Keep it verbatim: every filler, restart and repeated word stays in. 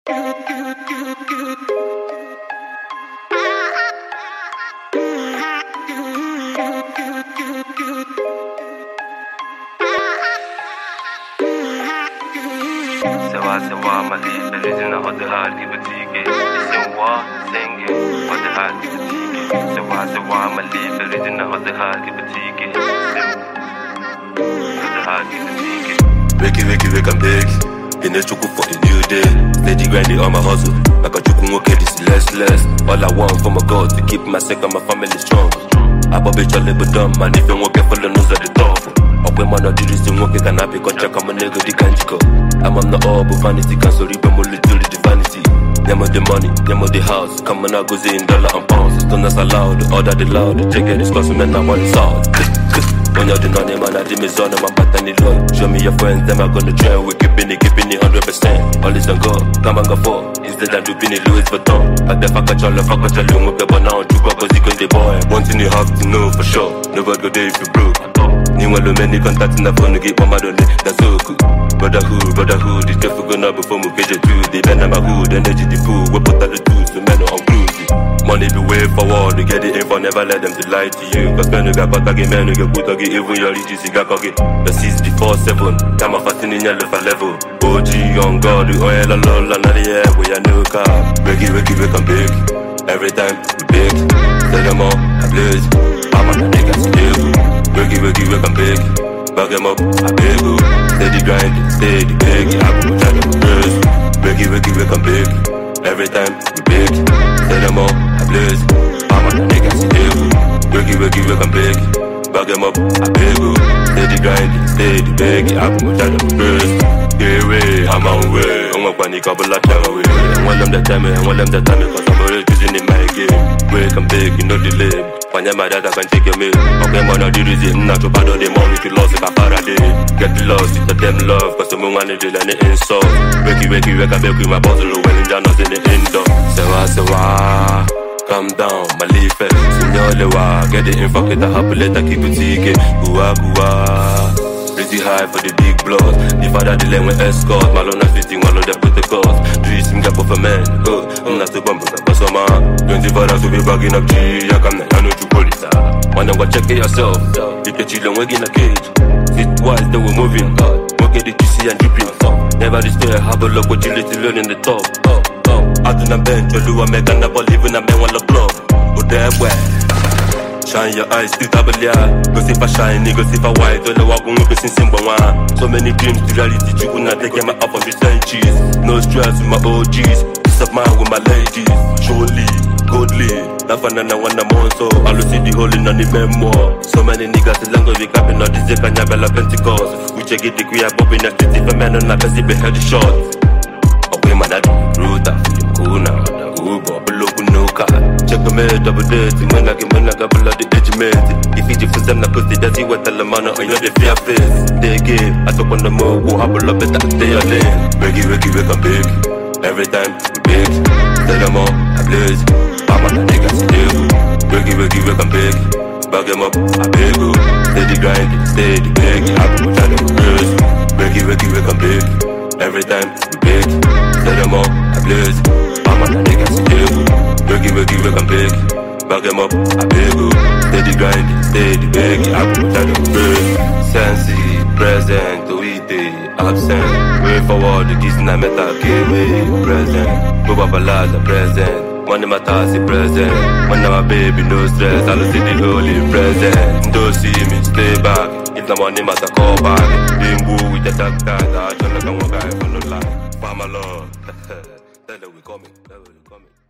Sewa sewa mali belizina hode hali butike sewa senge hode hali butike sewa sewa mali belizina hode hali butike hode hali butike. Wake wake wake I'm big. In the chuku for the new day. Steady grinding on my hustle. Like a chuku okay this is less less. All I want from my God to keep my second my family strong. I bought bitch all live dumb man if you won't get full of nose at the top. Up when man not do this thing work can happy contract I'm a nigga the kanjiko. I'm on the all but vanity can sorry but more little the vanity. Them the money, them the house. Come on I go in dollar and pounds. Don't us allowed, order the loud. Check it, it's costing man I want it out. When you're the nonny man, I did me son of my pattern it low. Show me your friends, them I gonna try. We keeping it, keeping it hundred percent. All is on go, come and go for. Instead of doing it Louis Vuitton. I the fuck at y'all, fuck at y'all, but now you go cause you can the boy. One thing you have to know for sure. Never go there if you broke. New one many contacts in the phone to get one mad on it. That's so cool. Brotherhood, brotherhood, it's just for gonna before we get it through. They bend my hood, energy the food. We put all the tools, the men are cruising. Money be way forward, to get it info, never let them to lie to you. Cause men who got got again, men who get put again, even your legis, you got again. The sixty-four seven, time of fasting in your level. O G on God, the oil, la la la, not the air, we are new car. Wake it, wake it, wake and big. Every time we big. Tell them all, I blaze. I'm on the niggas, still. Wake it, wake it, wake and big. Back them up, I big. Steady grind, steady big. I'm trying to burst. Wake it, wake it, wake and big. Every time we big. Tell them all, I blaze. I'm on the niggas, still. Wake it, wake it, wake and big. Back them up, I big. Steady grind, steady big. I'm trying to burst. Yeah, way, I'm on way. I'm up on the couple of time away. I want them that time, I want them that time. Cause I'm already using in my game. Wake and big, you know the lame. When you're mad, I can take your meal. Okay, man, I do the same. Not to bad on the money, if you lost it, I Faraday. Get the lost, it's a damn love. Cause I'm one of the and the insult. Wakey, wakey, wake and bake with my puzzle. When in Janos in the indoor. Sewa, sewa. Calm down, my leaf it. Signor, get the info, get the happy letter, keep it ticket. Gua, gua. Pretty high for the big blood. The father the lane with escort. Malona fitting all of the protocols. Dream sim gap of a man. Oh, I'm not the bumper, but some man. twenty-four hours to be bagging up G. I come I know you police. Wanna go check it yourself. You can chill and work in a cage. Sit wise, then we're moving. Work at the T C and dripping. Never despair, have a look what you little learn in the top. Out on a bench, you do a make and never live in a man on the club. Go there, where? Shine your eyes, still double yeah. Go see if I shine, go see if I white. Don't know what I'm going to see one. So many dreams, the reality you could not take them up on the centuries. No stress with my O Gs. Peace of mind with my ladies. Surely, godly. That fun and I want them on so I'll see the hole in on the memoir. So many niggas is long as we capping on the zip and Yabella Pentecost. We check it, the queer popping next to the man on a best be head shot. Okay, man, I do root up. Cool now. Uber, below no car. Check the mail, double dirty. When I get when I got below the edgement. If you just them, I put the dirty what tell the man, I know the fear face. They give, I talk on the move, go hobble up at that day or day. Wake it, wake it, wake up big. Every time we big. Tell them all, I blaze. I'm on the niggas, still. Wake it, wake it, wake up big. Back them up, I big. Steady grind, steady big. I'm trying to burst. Wake it, wake it, wake up big. Every time we big. Tell them all, I blaze. I'm on the niggas still. Wake it, wake it, wake and big. Back them up, I big. Steady grind, steady big. I'm trying to burst. Sensi, present, oide, absent. Way forward, the kids in the metal, game, present. Go babalaza, present. Money matters, present. When I'm a baby, no stress. I'll see the holy present. Don't see me, stay back. If the money matter, call back. Bimbo with the dark guys. I don't know what guy for no life. Farmer Lord. Tell them we coming. Tell them we coming.